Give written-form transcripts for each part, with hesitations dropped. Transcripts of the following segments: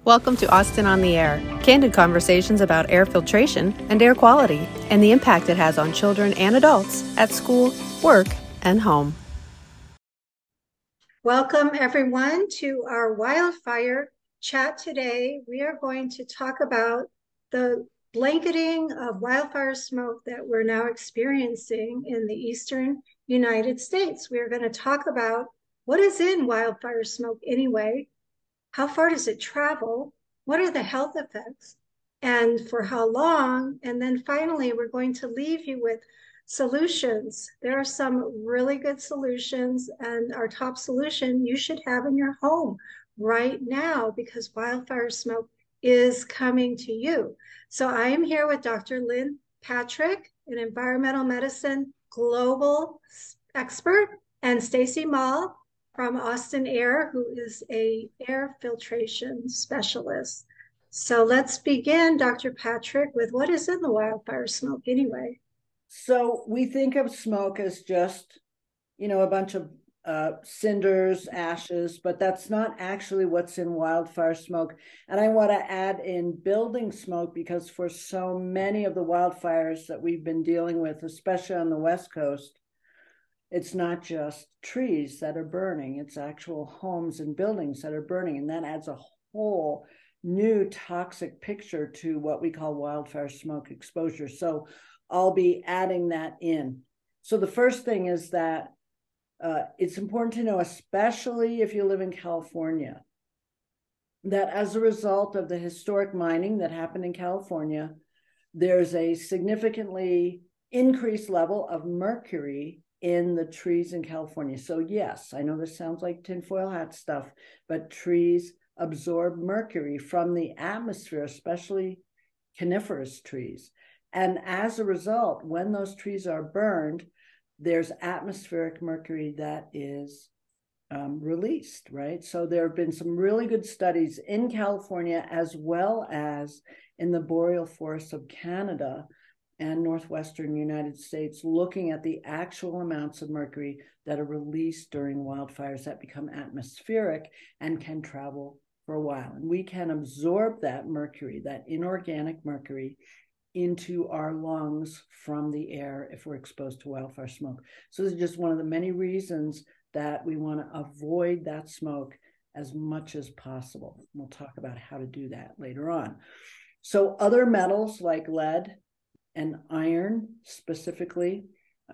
Welcome to Austin on the Air, candid conversations about air filtration and air quality and the impact it has on children and adults at school, work, and home. Welcome everyone to our wildfire chat today. We are going to talk about the blanketing of wildfire smoke that we're now experiencing in the eastern United States. We are going to talk about what is in wildfire smoke anyway, how far does it travel, what are the health effects, and for how long, and then finally we're going to leave you with solutions. There are some really good solutions, and our top solution you should have in your home right now because wildfire smoke is coming to you. So I am here with Dr. Lynn Patrick, an environmental medicine global expert, and Stacy Mall from Austin Air, who is a air filtration specialist. So let's begin, Dr. Patrick, with what is in the wildfire smoke anyway? So we think of smoke as just, a bunch of cinders, ashes, but that's not actually what's in wildfire smoke. And I want to add in building smoke because for so many of the wildfires that we've been dealing with, especially on the West Coast, it's not just trees that are burning, it's actual homes and buildings that are burning. And that adds a whole new toxic picture to what we call wildfire smoke exposure. So I'll be adding that in. So the first thing is that it's important to know, especially if you live in California, that as a result of the historic mining that happened in California, there's a significantly increased level of mercury in the trees in California. So yes, I know this sounds like tinfoil hat stuff, but trees absorb mercury from the atmosphere, especially coniferous trees. And as a result, when those trees are burned, there's atmospheric mercury that is released, right? So there have been some really good studies in California as well as in the boreal forests of Canada and northwestern United States, looking at the actual amounts of mercury that are released during wildfires that become atmospheric and can travel for a while. And we can absorb that mercury, that inorganic mercury, into our lungs from the air if we're exposed to wildfire smoke. So this is just one of the many reasons that we want to avoid that smoke as much as possible. We'll talk about how to do that later on. So other metals like lead and iron specifically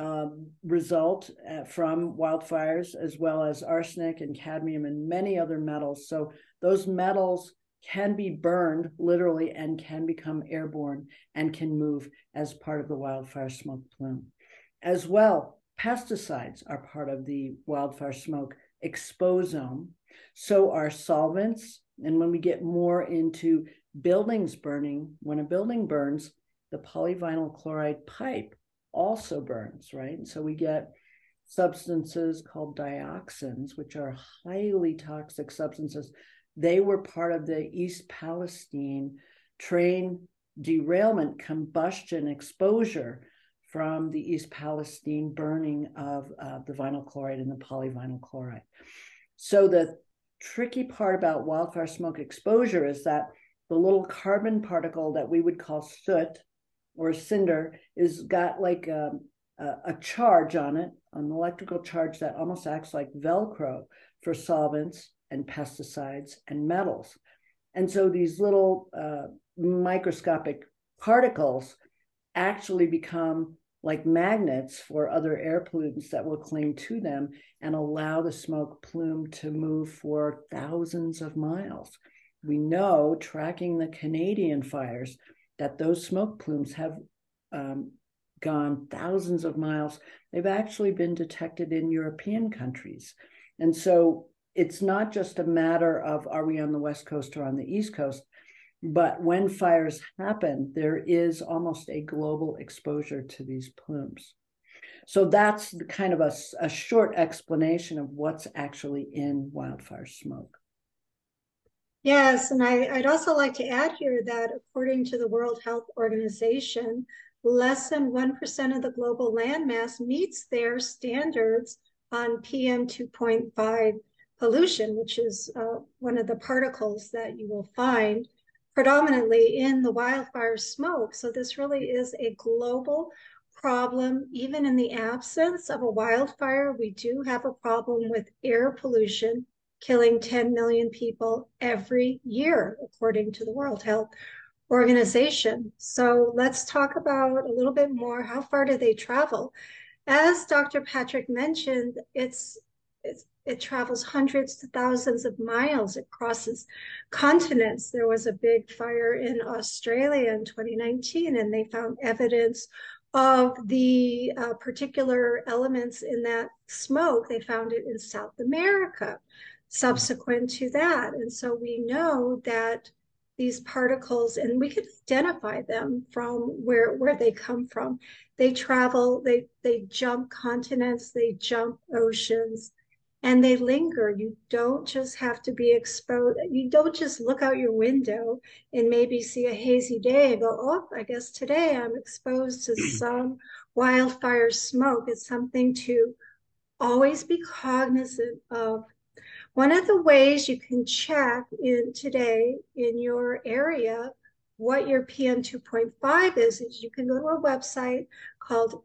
result from wildfires, as well as arsenic and cadmium and many other metals. So those metals can be burned literally and can become airborne and can move as part of the wildfire smoke plume. As well, pesticides are part of the wildfire smoke exposome. So are solvents. And when we get more into buildings burning, when a building burns, the polyvinyl chloride pipe also burns, right? And so we get substances called dioxins, which are highly toxic substances. They were part of the East Palestine train derailment, combustion, exposure from the East Palestine burning of the vinyl chloride and the polyvinyl chloride. So the tricky part about wildfire smoke exposure is that the little carbon particle that we would call soot or cinder is got like a charge on it, an electrical charge that almost acts like Velcro for solvents and pesticides and metals. And so these little microscopic particles actually become like magnets for other air pollutants that will cling to them and allow the smoke plume to move for thousands of miles. We know, tracking the Canadian fires, that those smoke plumes have gone thousands of miles. They've actually been detected in European countries. And so it's not just a matter of are we on the West Coast or on the East Coast, but when fires happen, there is almost a global exposure to these plumes. So that's the kind of a short explanation of what's actually in wildfire smoke. Yes, and I'd also like to add here that according to the World Health Organization, less than 1% of the global landmass meets their standards on PM 2.5 pollution, which is one of the particles that you will find predominantly in the wildfire smoke. So this really is a global problem. Even in the absence of a wildfire, we do have a problem with air pollution, killing 10 million people every year, according to the World Health Organization. So let's talk about a little bit more. How far do they travel? As Dr. Patrick mentioned, it travels hundreds to thousands of miles. It crosses continents. There was a big fire in Australia in 2019, and they found evidence of the particular elements in that smoke. They found it in South America subsequent to that. And so we know that these particles, and we can identify them from where they come from. They travel, they jump continents, they jump oceans, and they linger. You don't just have to be exposed. You don't just look out your window and maybe see a hazy day and go, oh, I guess today I'm exposed to some wildfire smoke. It's something to always be cognizant of. One of the ways you can check in today in your area what your PM 2.5 is you can go to a website called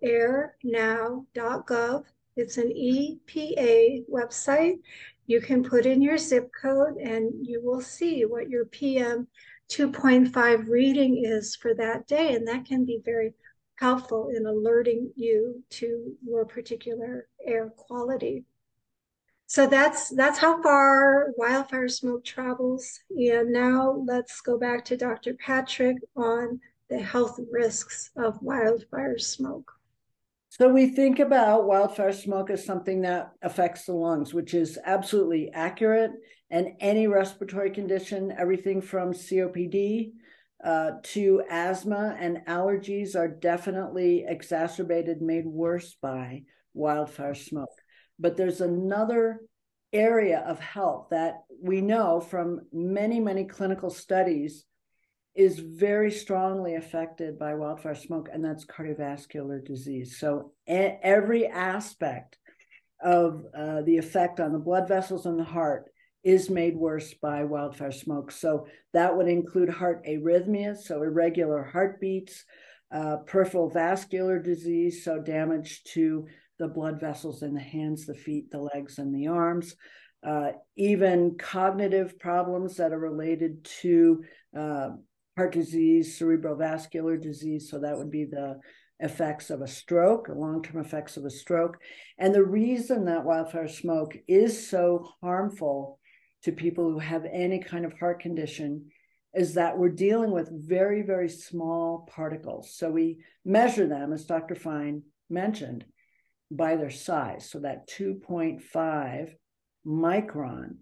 airnow.gov. It's an EPA website. You can put in your zip code and you will see what your PM 2.5 reading is for that day. And that can be very helpful in alerting you to your particular air quality. So that's how far wildfire smoke travels. And now let's go back to Dr. Patrick on the health risks of wildfire smoke. So we think about wildfire smoke as something that affects the lungs, which is absolutely accurate. And any respiratory condition, everything from COPD to asthma and allergies are definitely exacerbated, made worse by wildfire smoke. But there's another area of health that we know from many, many clinical studies is very strongly affected by wildfire smoke, and that's cardiovascular disease. So every aspect of the effect on the blood vessels and the heart is made worse by wildfire smoke. So that would include heart arrhythmias, so irregular heartbeats, peripheral vascular disease, so damage to the blood vessels in the hands, the feet, the legs, and the arms, even cognitive problems that are related to heart disease, cerebrovascular disease. So that would be the effects of a stroke, long-term effects of a stroke. And the reason that wildfire smoke is so harmful to people who have any kind of heart condition is that we're dealing with very, very small particles. So we measure them, as Dr. Fine mentioned, by their size. So that 2.5 micron,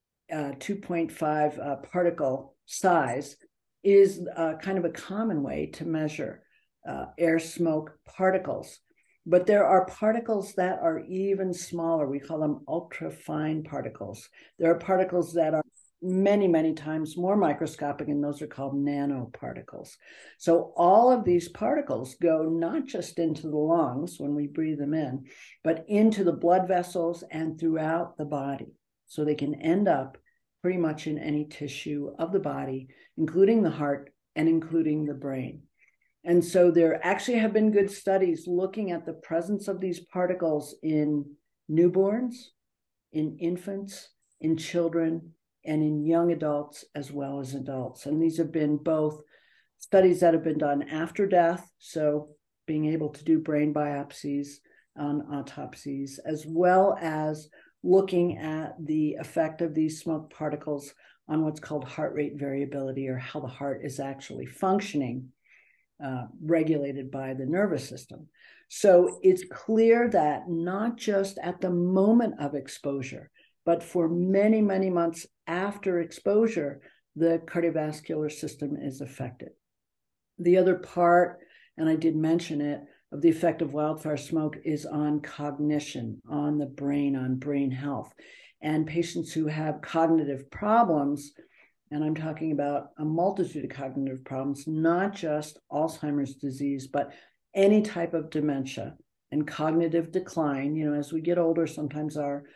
2.5 particle size is kind of a common way to measure air smoke particles. But there are particles that are even smaller. We call them ultrafine particles. There are particles that are many, many times more microscopic, and those are called nanoparticles. So all of these particles go not just into the lungs when we breathe them in, but into the blood vessels and throughout the body. So they can end up pretty much in any tissue of the body, including the heart and including the brain. And so there actually have been good studies looking at the presence of these particles in newborns, in infants, in children, and in young adults as well as adults. And these have been both studies that have been done after death, so being able to do brain biopsies on autopsies, as well as looking at the effect of these smoke particles on what's called heart rate variability, or how the heart is actually functioning, regulated by the nervous system. So it's clear that not just at the moment of exposure, but for many, many months after exposure, the cardiovascular system is affected. The other part, and I did mention it, of the effect of wildfire smoke is on cognition, on the brain, on brain health. And patients who have cognitive problems, and I'm talking about a multitude of cognitive problems, not just Alzheimer's disease, but any type of dementia and cognitive decline. You know, as we get older, sometimes our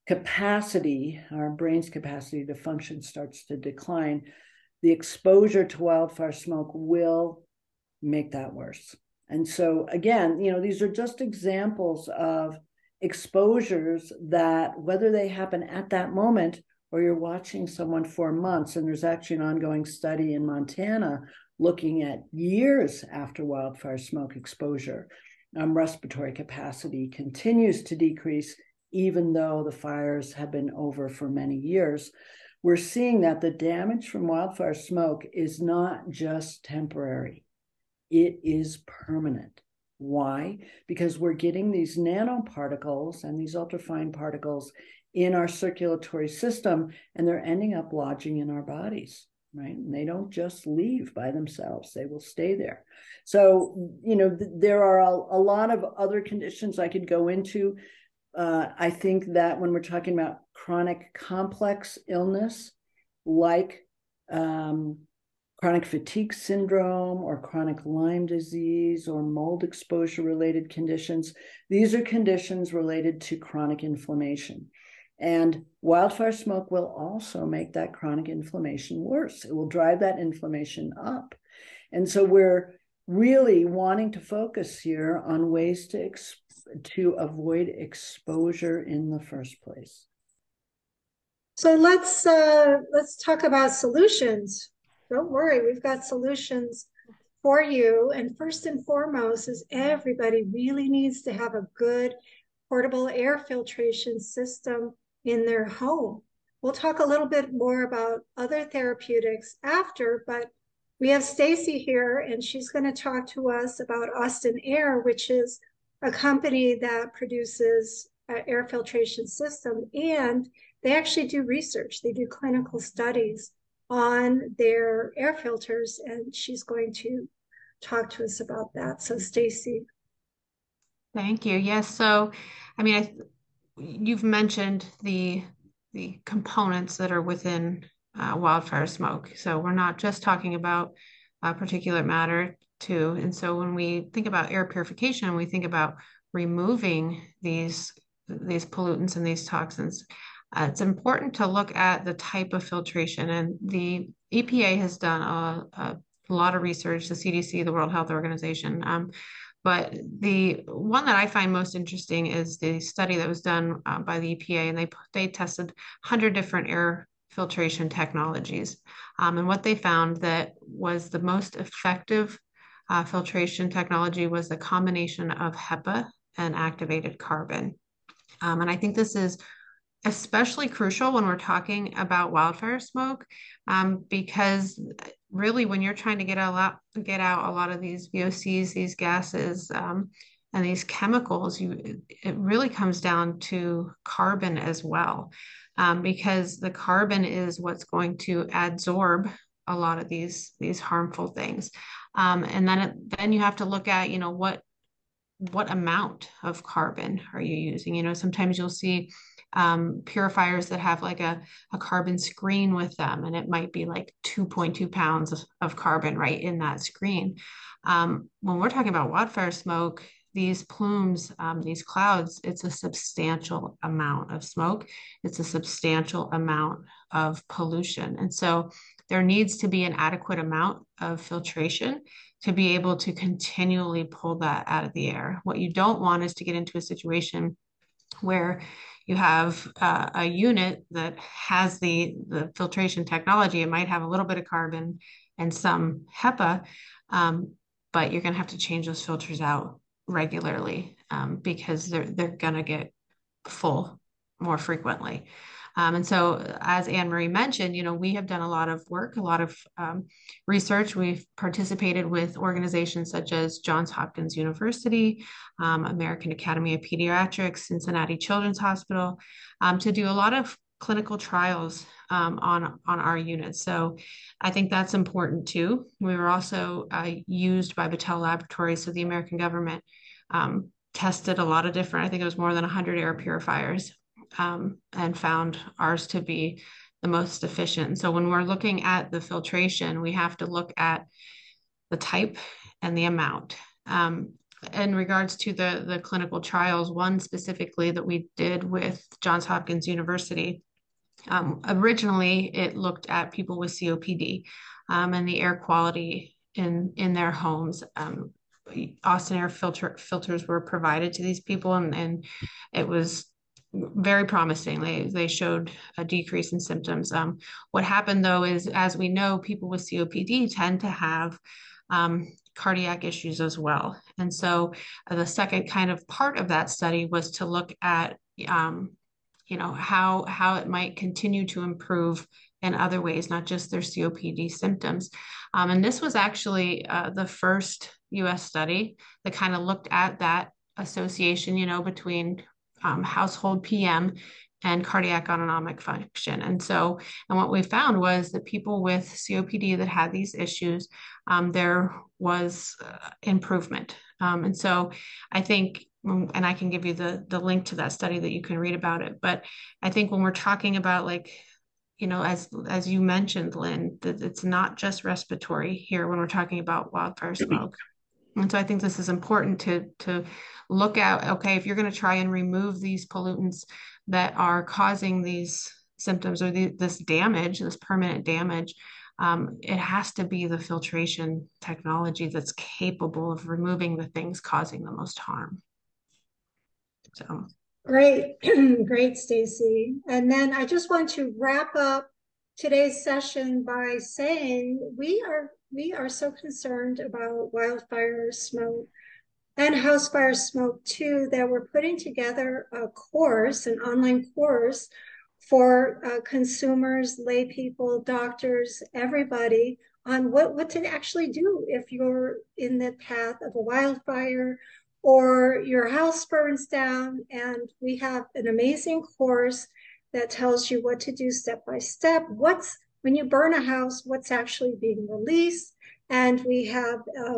capacity, our brain's capacity to function starts to decline, the exposure to wildfire smoke will make that worse. And so again, these are just examples of exposures that, whether they happen at that moment or you're watching someone for months, and there's actually an ongoing study in Montana looking at years after wildfire smoke exposure, respiratory capacity continues to decrease even though the fires have been over for many years. We're seeing that the damage from wildfire smoke is not just temporary. It is permanent. Why? Because we're getting these nanoparticles and these ultrafine particles in our circulatory system, and they're ending up lodging in our bodies, right? And they don't just leave by themselves. They will stay there. So, there are a lot of other conditions I could go into. I think that when we're talking about chronic complex illness, like chronic fatigue syndrome or chronic Lyme disease or mold exposure related conditions, these are conditions related to chronic inflammation. And wildfire smoke will also make that chronic inflammation worse. It will drive that inflammation up. And so we're really wanting to focus here on ways to avoid exposure in the first place. So let's talk about solutions. Don't worry, we've got solutions for you. And first and foremost is everybody really needs to have a good portable air filtration system in their home. We'll talk a little bit more about other therapeutics after, but we have Stacy here, and she's going to talk to us about Austin Air, which is a company that produces an air filtration system, and they actually do research. They do clinical studies on their air filters, and she's going to talk to us about that. So Stacy. Thank you. Yes. So, I mean, you've mentioned the components that are within wildfire smoke. So we're not just talking about particulate matter too. And so when we think about air purification, we think about removing these pollutants and these toxins. It's important to look at the type of filtration, and the EPA has done a lot of research, the CDC, the World Health Organization. But the one that I find most interesting is the study that was done by the EPA, and they tested 100 different air filtration technologies. And what they found that was the most effective filtration technology was the combination of HEPA and activated carbon. And I think this is especially crucial when we're talking about wildfire smoke, because really when you're trying to get out a lot of these VOCs, these gases, and these chemicals, it really comes down to carbon as well, because the carbon is what's going to adsorb a lot of these harmful things. And then you have to look at, what amount of carbon are you using? Sometimes you'll see purifiers that have like a carbon screen with them, and it might be like 2.2 pounds of carbon right in that screen. When we're talking about wildfire smoke, these plumes, these clouds, it's a substantial amount of smoke. It's a substantial amount of pollution. And so there needs to be an adequate amount of filtration to be able to continually pull that out of the air. What you don't want is to get into a situation where you have a unit that has the filtration technology. It might have a little bit of carbon and some HEPA, but you're going to have to change those filters out regularly because they're going to get full more frequently. And so, as Anne Marie mentioned, we have done a lot of work, a lot of research. We've participated with organizations such as Johns Hopkins University, American Academy of Pediatrics, Cincinnati Children's Hospital, to do a lot of clinical trials on our units. So I think that's important too. We were also used by Battelle Laboratories, so the American government tested a lot of different, I think it was more than 100 air purifiers, and found ours to be the most efficient. So when we're looking at the filtration, we have to look at the type and the amount. in regards to the clinical trials, one specifically that we did with Johns Hopkins University, originally it looked at people with COPD and the air quality in their homes. Austin Air filters were provided to these people, and it was very promising. They showed a decrease in symptoms. What happened though is, as we know, people with COPD tend to have cardiac issues as well. And so the second kind of part of that study was to look at how it might continue to improve in other ways, not just their COPD symptoms. And this was actually the first US study that kind of looked at that association, between household PM and cardiac autonomic function. And what we found was that people with COPD that had these issues, there was improvement. And so I think, and I can give you the link to that study that you can read about it. But I think when we're talking about, as you mentioned, Lynn, that it's not just respiratory here when we're talking about wildfire smoke. And so I think this is important to look at, okay, if you're going to try and remove these pollutants that are causing these symptoms or this damage, this permanent damage, it has to be the filtration technology that's capable of removing the things causing the most harm. So great, great, Stacy. And then I just want to wrap up today's session by saying we are so concerned about wildfire smoke and house fire smoke too, that we're putting together a course, an online course for consumers, lay people, doctors, everybody, on what to actually do if you're in the path of a wildfire or your house burns down. And we have an amazing course that tells you what to do step by step. When you burn a house, what's actually being released. And we have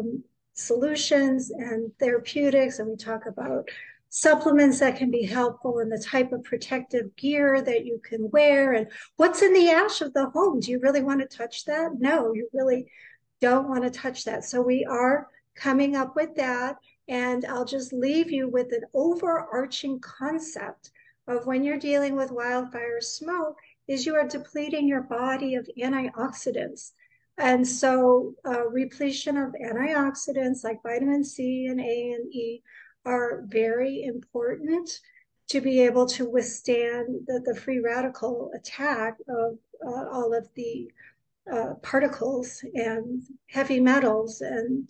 solutions and therapeutics, and we talk about supplements that can be helpful and the type of protective gear that you can wear and what's in the ash of the home. Do you really want to touch that? No, you really don't want to touch that. So we are coming up with that. And I'll just leave you with an overarching concept of when you're dealing with wildfire smoke is you are depleting your body of antioxidants. And so repletion of antioxidants like vitamin C and A and E are very important to be able to withstand the free radical attack of all of the particles and heavy metals and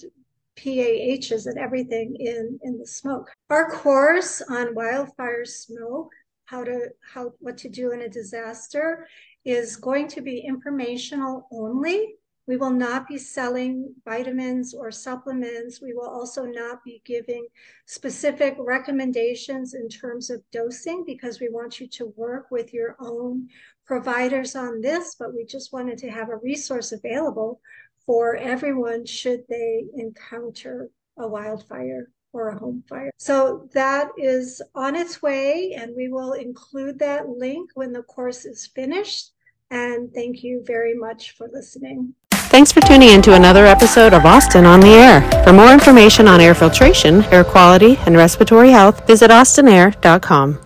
PAHs and everything in the smoke. Our course on wildfire smoke, what to do in a disaster, is going to be informational only. We will not be selling vitamins or supplements. We will also not be giving specific recommendations in terms of dosing because we want you to work with your own providers on this, but we just wanted to have a resource available for everyone should they encounter a wildfire or a home fire. So that is on its way, and we will include that link when the course is finished. And thank you very much for listening. Thanks for tuning in to another episode of Austin on the Air. For more information on air filtration, air quality, and respiratory health, visit austinair.com.